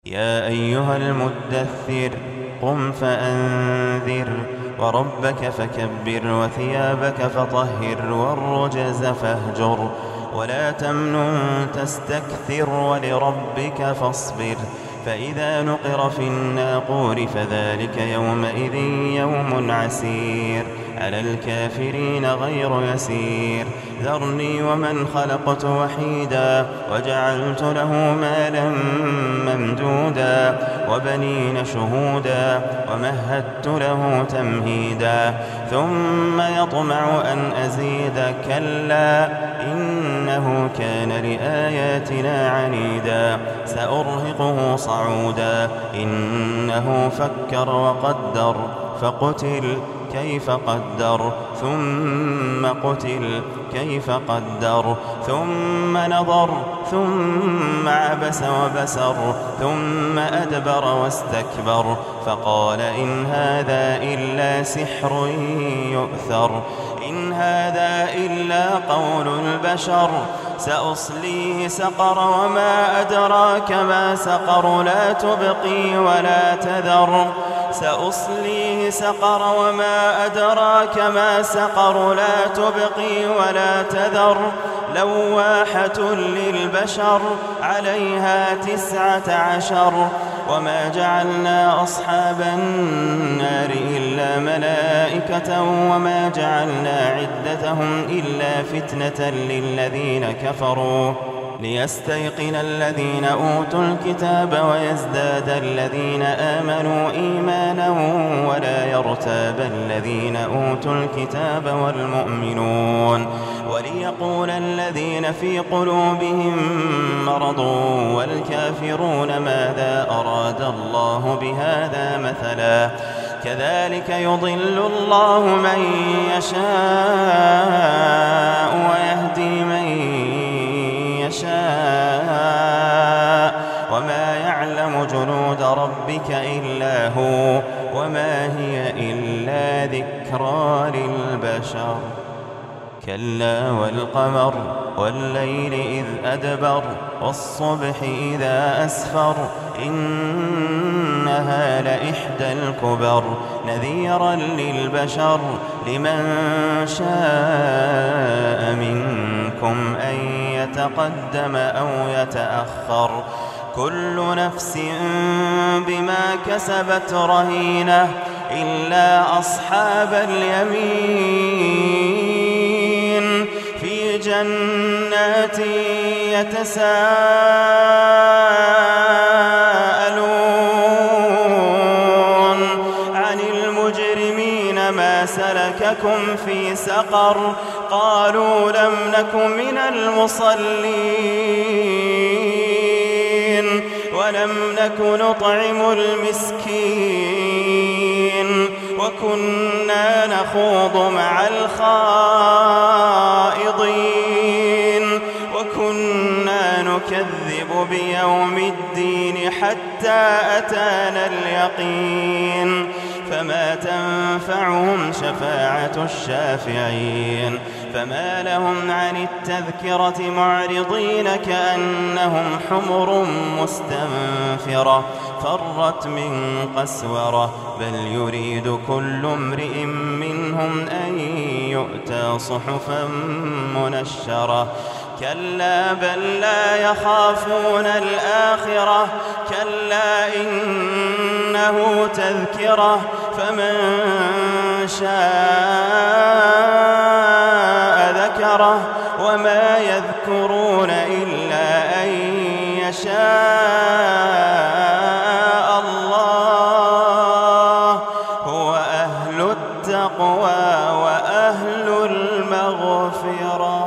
يا أيها المدثر قم فأنذر وربك فكبر وثيابك فطهر والرجز فاهجر ولا تمنن تستكثر ولربك فاصبر فإذا نقر في الناقور فذلك يومئذ يوم عسير على الكافرين غير يسير ذرني ومن خلقت وحيدا وجعلت له مالا ممدودا وبنين شهودا ومهدت له تمهيدا ثم يطمع أن أزيد كلا إنه كان لآياتنا عنيدا سأرهقه صعودا إنه فكر وقدر فقتل كيف قدر ثم قتل كيف قدر ثم نظر ثم عبس وبسر ثم أدبر واستكبر فقال إن هذا إلا سحر يؤثر إن هذا إلا قول البشر سأصليه سقر وما أدراك ما سقر لا تبقي ولا تذر سأصليه سقر وما أدراك ما سقر لا تبقي ولا تذر لواحة للبشر عليها 19 وما جعلنا أصحاب النار إلا ملائكة وما جعلنا عدتهم إلا فتنة للذين كفروا ليستيقن الذين أوتوا الكتاب ويزداد الذين آمنوا إيمانا ولا يرتاب الذين أوتوا الكتاب والمؤمنون وليقول الذين في قلوبهم مرض والكافرون ماذا أراد الله بهذا مثلا كذلك يضل الله من يشاء ويهدي من وما يعلم جنود ربك إلا هو وما هي إلا ذكرى للبشر كلا والقمر والليل إذ أدبر والصبح إذا أسفر إنها لإحدى الكبر نذيرا للبشر لمن شاء منكم أن يتقدم أو يتأخر كل نفس بما كسبت رهينة إلا أصحاب اليمين في جنات يتساءلون عن المجرمين ما سلككم في سقر قالوا لم نك من المصلين ولم نك نطعم المسكين وكنا نخوض مع الخائضين وكنا نكذب بيوم الدين حتى أتانا اليقين فما تنفعهم شفاعة الشافعين فما لهم عن التذكرة معرضين كأنهم حمر مستنفرة فرت من قسورة بل يريد كل امرئ منهم أن يؤتى صحفا منشرة كلا بل لا يخافون الآخرة كلا إنه تذكرة فمن شاء ذكره وما يذكرون إلا أن يشاء الله هو أهل التقوى وأهل المغفرة.